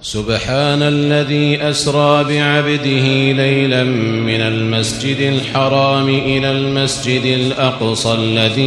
سبحان الذي أسرى بعبده ليلا من المسجد الحرام إلى المسجد الأقصى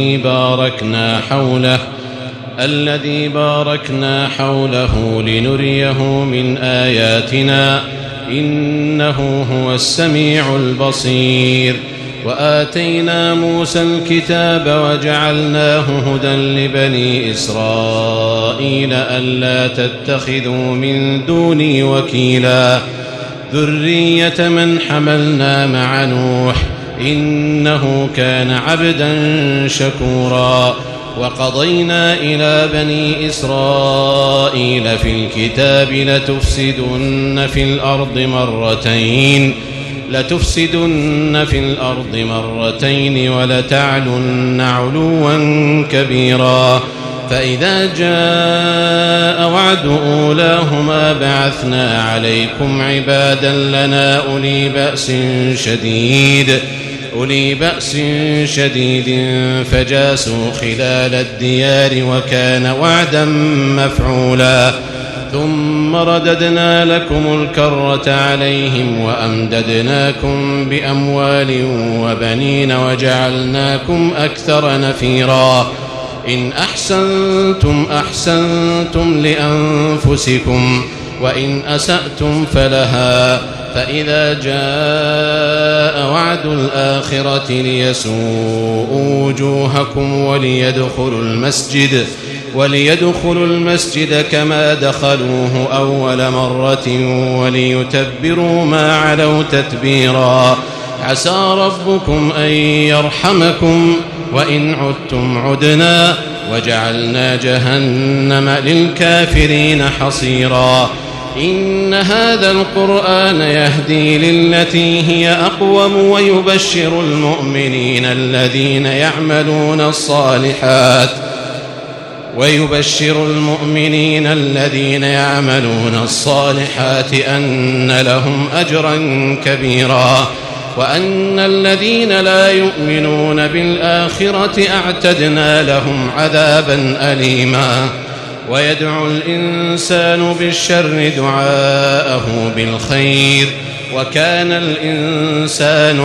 الذي باركنا حوله لنريه من آياتنا إنه هو السميع البصير. وآتينا موسى الكتاب وجعلناه هدى لبني إسرائيل ألا تتخذوا من دوني وكيلا ذرية من حملنا مع نوح إنه كان عبدا شكورا. وقضينا إلى بني إسرائيل في الكتاب لتفسدن في الأرض مرتين ولتعلن علوا كبيرا. فإذا جاء وعد أولاهما بعثنا عليكم عبادا لنا أولي بأس شديد فجاسوا خلال الديار وكان وعدا مفعولا. ثم رددنا لكم الكرة عليهم وأمددناكم بأموال وبنين وجعلناكم أكثر نفيرا. إن أحسنتم لأنفسكم وإن أسأتم فلها. فإذا جاء وعد الآخرة ليسوءوا وجوهكم وليدخلوا المسجد كما دخلوه أول مرة وليتبروا ما علوا تتبيرا. عسى ربكم أن يرحمكم وإن عدتم عدنا وجعلنا جهنم للكافرين حصيرا. إن هذا القرآن يهدي للتي هي أقوم ويبشر المؤمنين الذين يعملون الصالحات أن لهم أجرا كبيرا. وأن الذين لا يؤمنون بالآخرة أعتدنا لهم عذابا أليما. ويدعو الإنسان بالشر دعاءه بالخير وكان الإنسان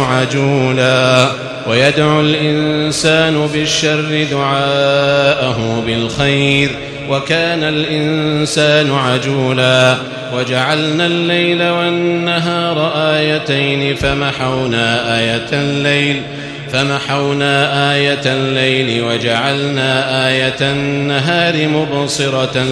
عجولا. وجعلنا الليل والنهار آيتين فمحونا آية الليل وجعلنا آية النهار مبصرة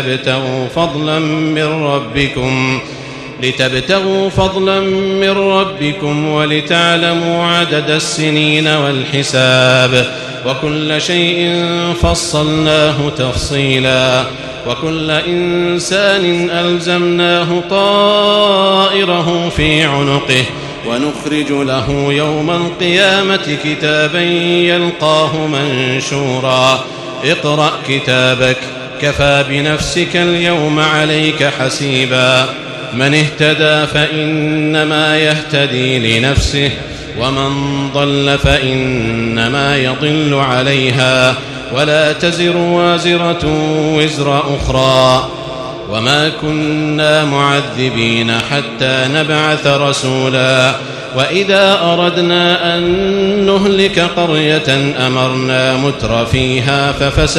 لتبتغوا فضلا من ربكم ولتعلموا عدد السنين والحساب. وكل شيء فصلناه تفصيلا. وكل إنسان ألزمناه طائره في عنقه ونخرج له يوم القيامة كتابا يلقاه منشورا. اقرأ كتابك كفى بنفسك اليوم عليك حسيبا. من اهتدى فإنما يهتدي لنفسه ومن ضل فإنما يضل عليها ولا تزر وازرة وزر أخرى. وما كنا معذبين حتى نبعث رسولا. وإذا أردنا أن نهلك قرية أمرنا متر فيها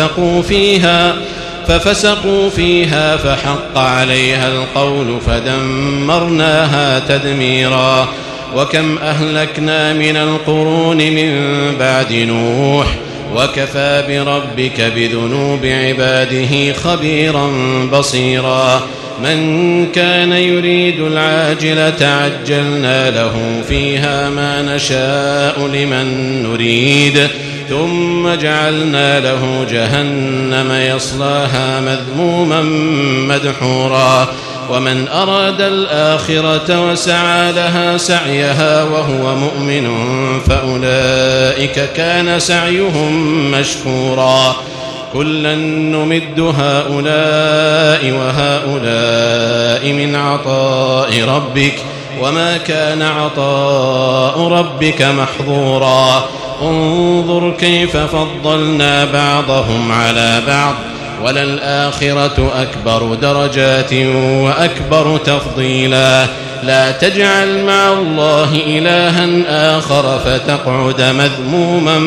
ففسقوا فيها فحق عليها القول فدمرناها تدميرا. وكم أهلكنا من القرون من بعد نوح وكفى بربك بذنوب عباده خبيرا بصيرا. من كان يريد العاجلة عجلنا له فيها ما نشاء لمن نريد ثم جعلنا له جهنم يصلاها مذموما مدحورا. ومن أراد الآخرة وسعى لها سعيها وهو مؤمن فأولئك كان سعيهم مشكورا. كلا نمد هؤلاء وهؤلاء من عطاء ربك وما كان عطاء ربك محظورا. انظر كيف فضلنا بعضهم على بعض وللآخرة أكبر درجات وأكبر تفضيلا لا تجعل مع الله إلها آخر فتقعد مذموما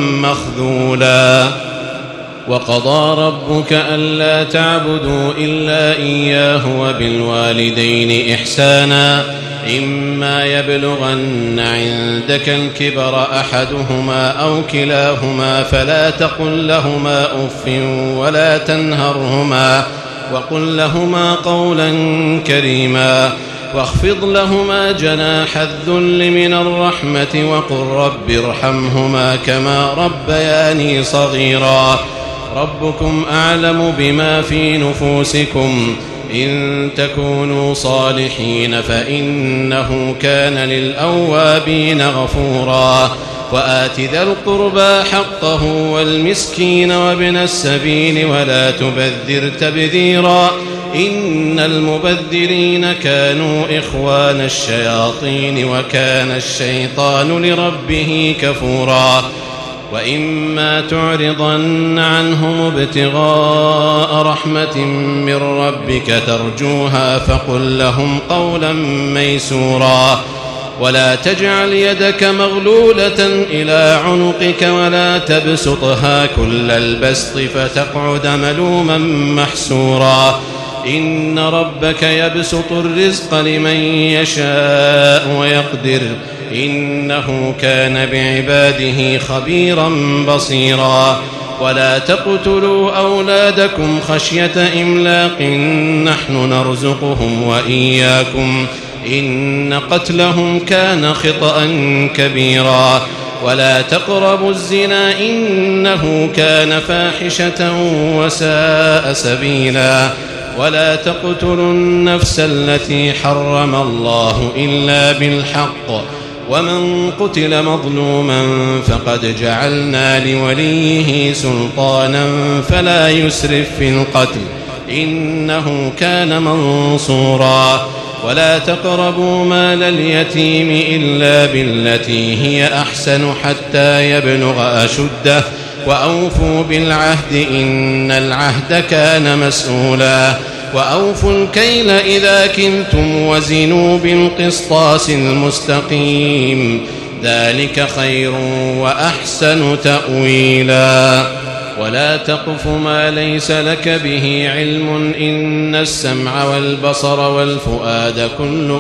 مخذولا وقضى ربك ألا تعبدوا إلا إياه وبالوالدين إحسانا إما يبلغن عندك الكبر أحدهما أو كلاهما فلا تقل لهما أف ولا تنهرهما وقل لهما قولا كريما واخفض لهما جناح الذل من الرحمة وقل رب ارحمهما كما ربياني صغيرا ربكم أعلم بما في نفوسكم إن تكونوا صالحين فإنه كان للأوابين غفورا وآت ذا القربى حقه والمسكين وابن السبيل ولا تبذر تبذيرا إن المبذرين كانوا إخوان الشياطين وكان الشيطان لربه كفورا وإما تعرضن عنهم ابتغاء رحمة من ربك ترجوها فقل لهم قولا ميسورا ولا تجعل يدك مغلولة إلى عنقك ولا تبسطها كل البسط فتقعد ملوما محسورا إن ربك يبسط الرزق لمن يشاء ويقدر إنه كان بعباده خبيرا بصيرا ولا تقتلوا أولادكم خشية إملاق نحن نرزقهم وإياكم إن قتلهم كان خطأ كبيرا ولا تقربوا الزنا إنه كان فاحشة وساء سبيلا ولا تقتلوا النفس التي حرم الله إلا بالحق ومن قتل مظلوما فقد جعلنا لوليه سلطانا فلا يسرف في القتل إنه كان منصورا ولا تقربوا مال اليتيم إلا بالتي هي أحسن حتى يبلغ أشده وأوفوا بالعهد إن العهد كان مسؤولا وأوفوا الكيل إذا كلتم وزنوا بالقسطاس المستقيم ذلك خير وأحسن تأويلا ولا تقف ما ليس لك به علم إن السمع والبصر والفؤاد كل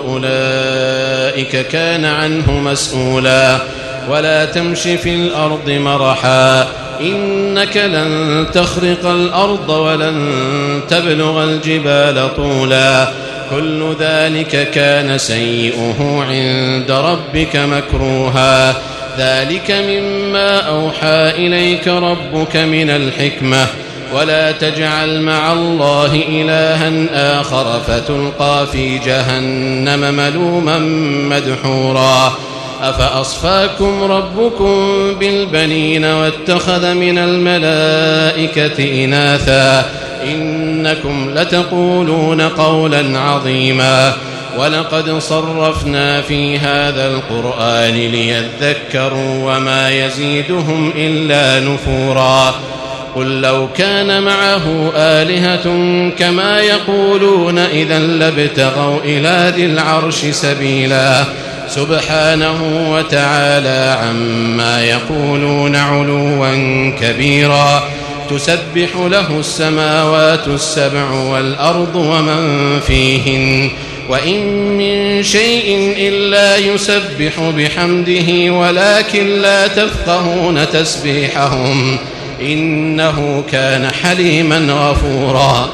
أولئك كان عنه مسؤولا ولا تمش في الأرض مرحا إنك لن تخرق الأرض ولن تبلغ الجبال طولا كل ذلك كان سيئه عند ربك مكروها ذلك مما أوحى إليك ربك من الحكمة ولا تجعل مع الله إلها آخر فتلقى في جهنم ملوما مدحورا أفأصفاكم ربكم بالبنين واتخذ من الملائكة إناثا إنكم لتقولون قولا عظيما ولقد صرفنا في هذا القرآن ليذكروا وما يزيدهم إلا نفورا قل لو كان معه آلهة كما يقولون إذا لابتغوا إلى ذي العرش سبيلا سبحانه وتعالى عما يقولون علوا كبيرا تسبح له السماوات السبع والأرض ومن فيهن وإن من شيء إلا يسبح بحمده ولكن لا تفقهون تسبيحهم إنه كان حليما غفورا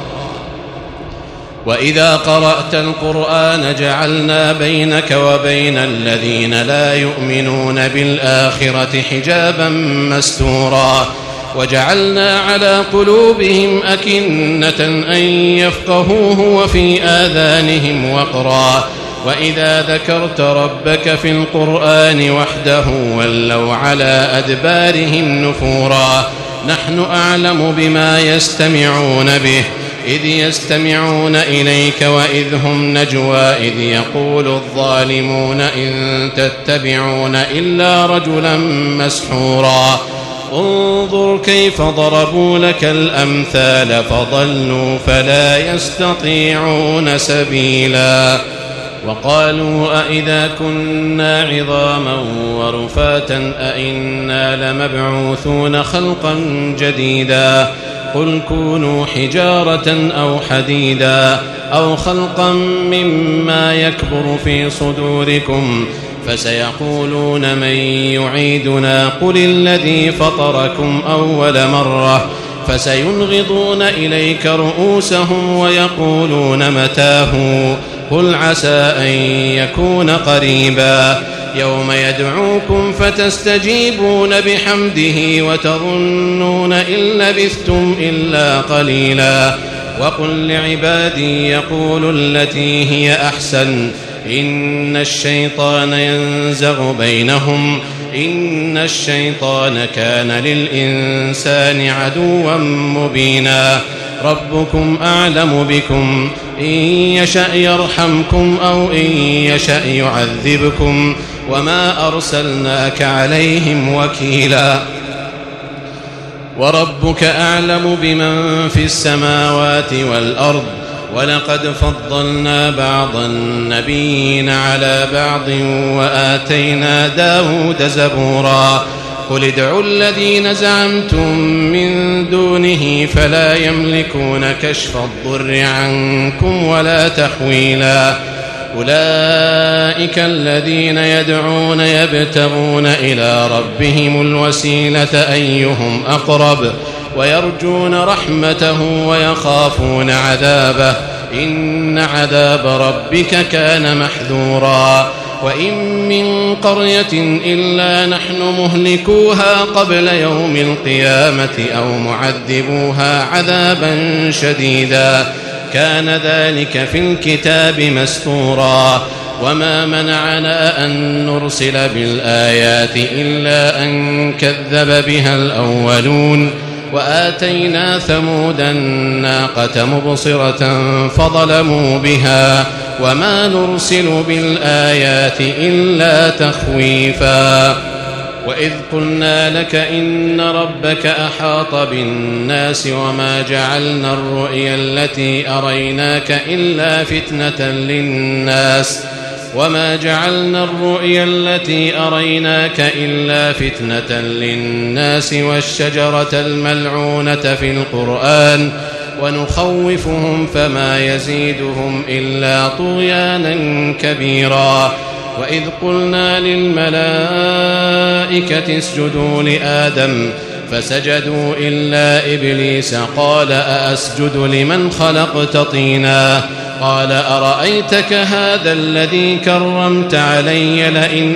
وإذا قرأت القرآن جعلنا بينك وبين الذين لا يؤمنون بالآخرة حجابا مستورا وجعلنا على قلوبهم أكنة أن يفقهوه وفي آذانهم وقرا وإذا ذكرت ربك في القرآن وحده ولوا على أدبارهم نفورا نحن أعلم بما يستمعون به إذ يستمعون إليك وإذ هم نجوى إذ يقول الظالمون إن تتبعون إلا رجلا مسحورا انظر كيف ضربوا لك الأمثال فضلوا فلا يستطيعون سبيلا وقالوا أئذا كنا عظاما ورفاتا أئنا لمبعوثون خلقا جديدا قل كونوا حجارة أو حديدا أو خلقا مما يكبر في صدوركم فسيقولون من يعيدنا قل الذي فطركم أول مرة فسينغضون إليك رؤوسهم ويقولون متاه قل عسى أن يكون قريبا يوم يدعوكم فتستجيبون بحمده وتظنون إن لبثتم إلا قليلا وقل لعبادي يقولوا التي هي أحسن إن الشيطان ينزغ بينهم إن الشيطان كان للإنسان عدوا مبينا ربكم أعلم بكم إن يشأ يرحمكم أو إن يشأ يعذبكم وما أرسلناك عليهم وكيلا وربك أعلم بمن في السماوات والأرض ولقد فضلنا بعض النبيين على بعض وآتينا داود زبورا قل ادعوا الذين زعمتم من دونه فلا يملكون كشف الضر عنكم ولا تحويلا أولئك الذين يدعون يبتغون إلى ربهم الوسيلة أيهم أقرب ويرجون رحمته ويخافون عذابه إن عذاب ربك كان محذورا وإن من قرية إلا نحن مهلكوها قبل يوم القيامة أو معذبوها عذابا شديدا كان ذلك في الكتاب مسطورا وما منعنا أن نرسل بالآيات إلا أن كذب بها الأولون وآتينا ثمود الناقة مبصرة فظلموا بها وما نرسل بالآيات إلا تخويفا وإذ قلنا لك إن ربك أحاط بالناس وما جعلنا الرؤيا التي أريناك إلا فتنة للناس وما جعلنا الرؤيا التي أريناك إلا فتنة للناس والشجرة الملعونة في القرآن ونخوفهم فما يزيدهم إلا طغيانا كبيرا وإذ قلنا للملائكة اسجدوا لآدم فسجدوا إلا إبليس قال أأسجد لمن خلقت طينا قال أرأيتك هذا الذي كرمت علي لئن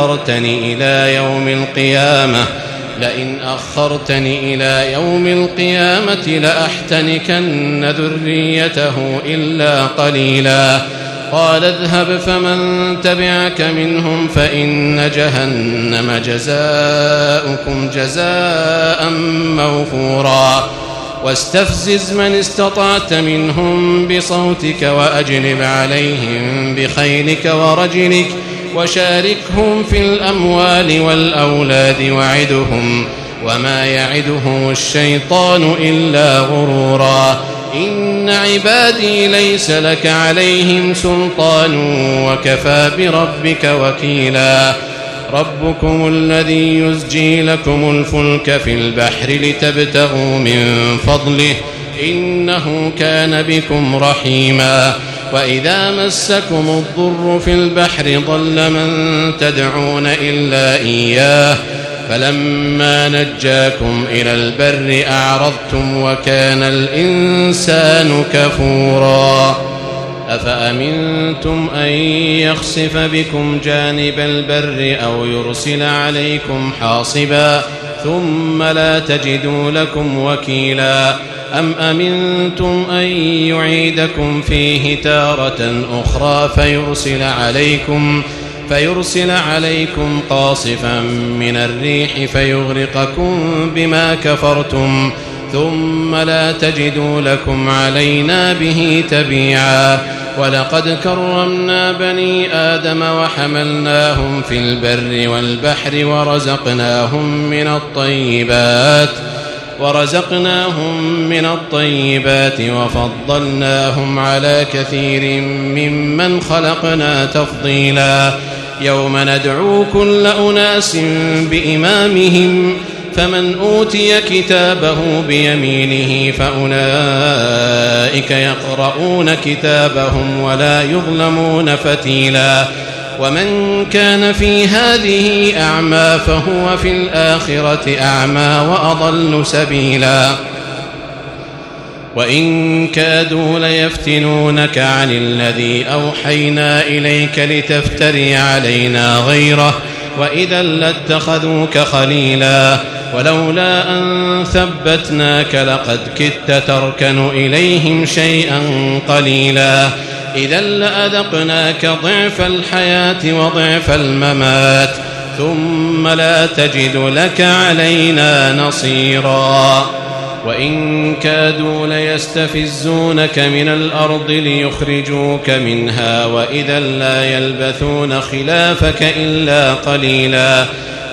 أخرتني إلى يوم القيامة لأحتنكن ذريته إلا قليلا قال اذهب فمن تبعك منهم فإن جهنم جزاؤكم جزاء موفورا واستفزز من استطعت منهم بصوتك وأجلب عليهم بخيلك ورجلك وشاركهم في الأموال والأولاد وعدهم وما يعدهم الشيطان إلا غرورا إن عبادي ليس لك عليهم سلطان وكفى بربك وكيلا ربكم الذي يزجي لكم الفلك في البحر لتبتغوا من فضله إنه كان بكم رحيما وإذا مسكم الضر في البحر ضل من تدعون إلا إياه فلما نجاكم إلى البر أعرضتم وكان الإنسان كفورا أفأمنتم أن يخسف بكم جانب البر أو يرسل عليكم حاصبا ثم لا تجدوا لكم وكيلا أم أمنتم أن يعيدكم فيه تارة أخرى فيرسل عليكم قاصفا من الريح فيغرقكم بما كفرتم ثم لا تجدوا لكم علينا به تبيعا ولقد كرمنا بني آدم وحملناهم في البر والبحر ورزقناهم من الطيبات وفضلناهم على كثير ممن خلقنا تفضيلا يوم ندعو كل أناس بإمامهم فمن أوتي كتابه بيمينه فأولئك يقرؤون كتابهم ولا يظلمون فتيلا ومن كان في هذه أعمى فهو في الآخرة أعمى وأضل سبيلا وإن كادوا ليفتنونك عن الذي أوحينا إليك لتفتري علينا غيره وإذا لاتخذوك خليلا ولولا أن ثبتناك لقد كدت تركن إليهم شيئا قليلا إذا لأذقناك ضعف الحياة وضعف الممات ثم لا تجد لك علينا نصيرا وإن كادوا ليستفزونك من الأرض ليخرجوك منها وإذا لا يلبثون خلافك إلا قليلا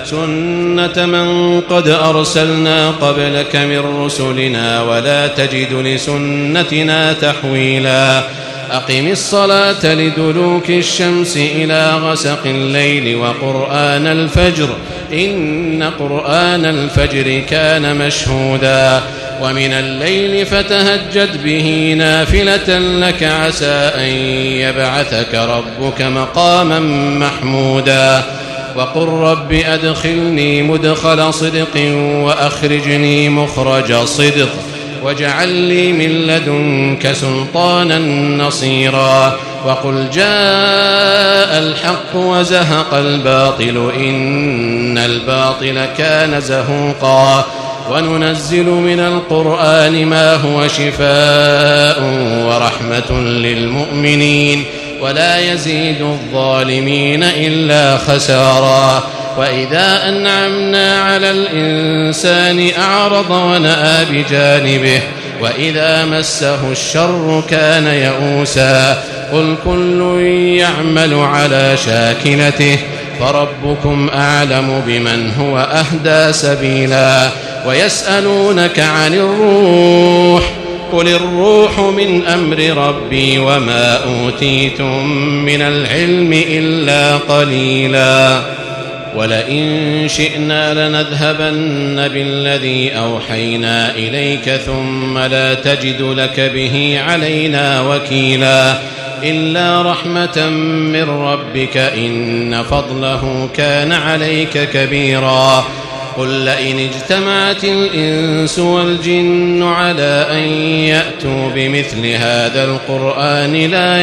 سنة من قد أرسلنا قبلك من رسلنا ولا تجد لسنتنا تحويلا أقم الصلاة لدلوك الشمس إلى غسق الليل وقرآن الفجر إن قرآن الفجر كان مشهودا ومن الليل فتهجد به نافلة لك عسى أن يبعثك ربك مقاما محمودا وقل رب أدخلني مدخل صدق وأخرجني مخرج صدق واجعل لي من لدنك سلطانا نصيرا وقل جاء الحق وزهق الباطل إن الباطل كان زهوقا وننزل من القرآن ما هو شفاء ورحمة للمؤمنين ولا يزيد الظالمين إلا خسارا وإذا أنعمنا على الإنسان أعرض ونأى بجانبه وإذا مسه الشر كان يئوسا قل كل يعمل على شاكلته فربكم أعلم بمن هو أهدى سبيلا ويسألونك عن الروح قل الروح من أمر ربي وما أوتيتم من العلم إلا قليلا ولئن شئنا لنذهبن بالذي أوحينا إليك ثم لا تجد لك به علينا وكيلا إلا رحمة من ربك إن فضله كان عليك كبيرا قل لئن اجتمعت الإنس والجن على أن يأتوا بمثل هذا القرآن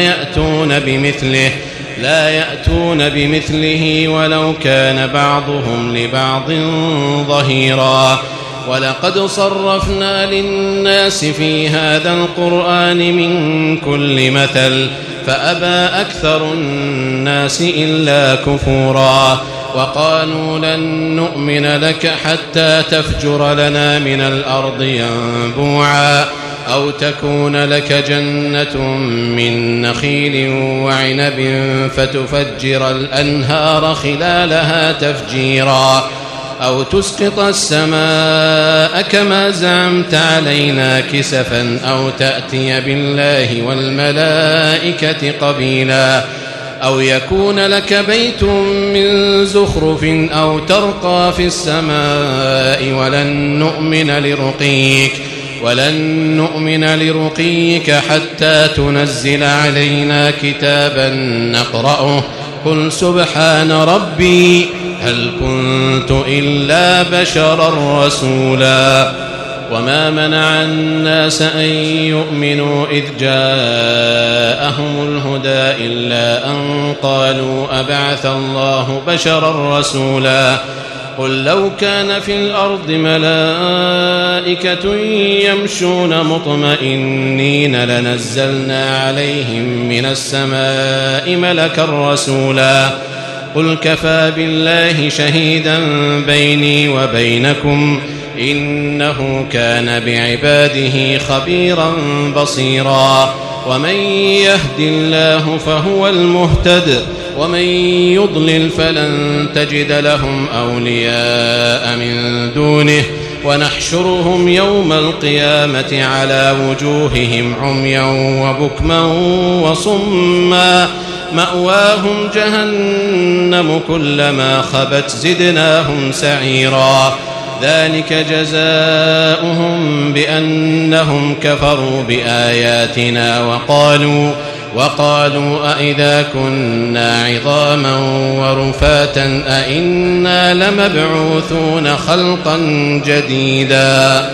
لا يأتون بمثله ولو كان بعضهم لبعض ظهيرا ولقد صرفنا للناس في هذا القرآن من كل مثل فأبى أكثر الناس إلا كفورا وقالوا لن نؤمن لك حتى تفجر لنا من الأرض ينبوعا أو تكون لك جنة من نخيل وعنب فتفجر الأنهار خلالها تفجيرا أو تسقط السماء كما زعمت علينا كسفا أو تأتي بالله والملائكة قبيلا أو يكون لك بيت من زخرف أو ترقى في السماء ولن نؤمن لرقيك حتى تنزل علينا كتابا نقرأه قل سبحان ربي هل كنت إلا بشرا رسولا وما منع الناس أن يؤمنوا إذ جاءهم الهدى إلا أن قالوا أبعث الله بشرا رسولا قل لو كان في الأرض ملائكة يمشون مطمئنين لنزلنا عليهم من السماء ملكا رسولا قل كفى بالله شهيدا بيني وبينكم إنه كان بعباده خبيرا بصيرا ومن يهد الله فهو المهتد ومن يضلل فلن تجد لهم أولياء من دونه ونحشرهم يوم القيامة على وجوههم عميا وبكما وصما مأواهم جهنم كلما خبت زدناهم سعيرا ذلك جزاؤهم بأنهم كفروا بآياتنا وقالوا أئذا كنا عظاما ورفاتا أئنا لمبعوثون خلقا جديدا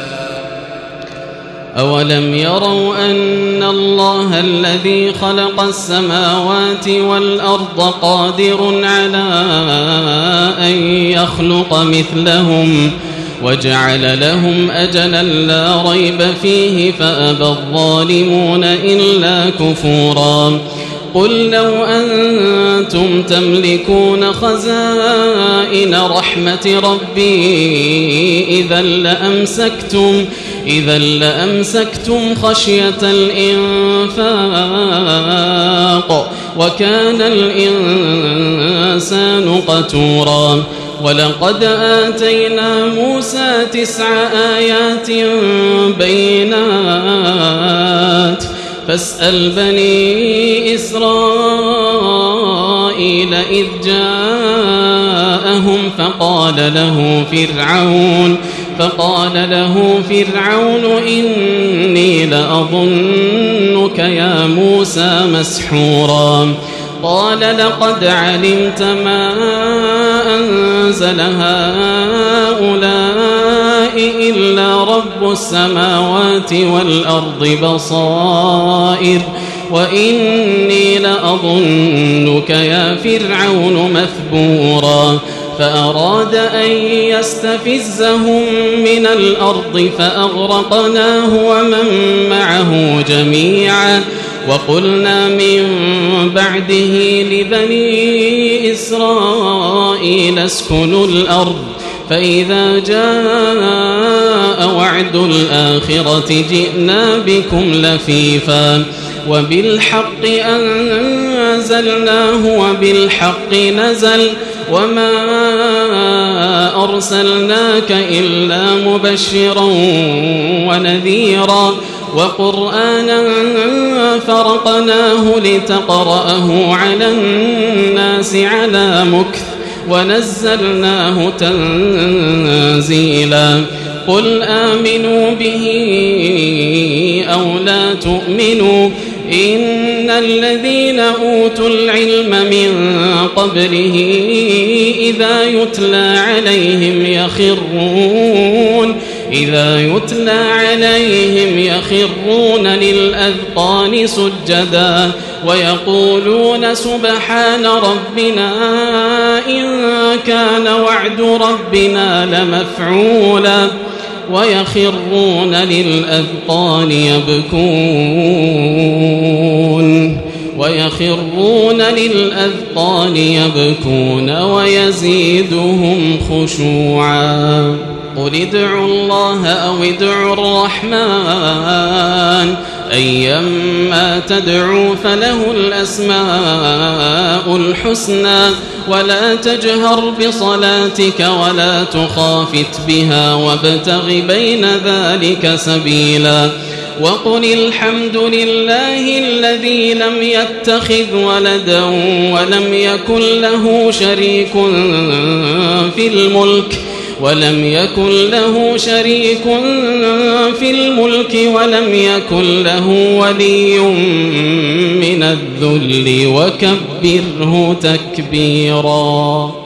أولم يروا أن الله الذي خلق السماوات والأرض قادر على أن يخلق مثلهم وجعل لهم أجلا لا ريب فيه فأبى الظالمون إلا كفورا قل لو أنتم تملكون خزائن رحمة ربي إذا لأمسكتم خشية الإنفاق وكان الإنسان قتورا ولقد آتينا موسى 9 آيات بينات فاسأل بني إسرائيل إذ جاءهم فقال له فرعون إني لأظنك يا موسى مسحورا قال لقد علمت ما أنزل هؤلاء إلا رب السماوات والأرض بصائر وإني لأظنك يا فرعون مثبورا فأراد أن يستفزهم من الأرض فأغرقناه ومن معه جميعا وقلنا من بعده لبني إسرائيل اسكنوا الأرض فإذا جاء وعد الآخرة جئنا بكم لفيفا وبالحق أنزلناه وبالحق نزل وما أرسلناك إلا مبشرا ونذيرا وقرآنا فرقناه لتقرأه على الناس على مكث ونزلناه تنزيلا قل آمنوا به أو لا تؤمنوا إن الذين أوتوا العلم من قبله إذا يتلى عليهم يخرون للأذقان سجدا ويقولون سبحان ربنا إن كان وعد ربنا لمفعولا ويخرون للأذقان يبكون ويزيدهم خشوعا قل ادعوا الله أو ادعوا الرحمن أيما تدعوا فله الأسماء الحسنى ولا تجهر بصلاتك ولا تخافت بها وابتغ بين ذلك سبيلا وقل الحمد لله الذي لم يتخذ ولدا ولم يكن له شريك في الملك ولم يكن له ولي من الذل وكبره تكبيرا.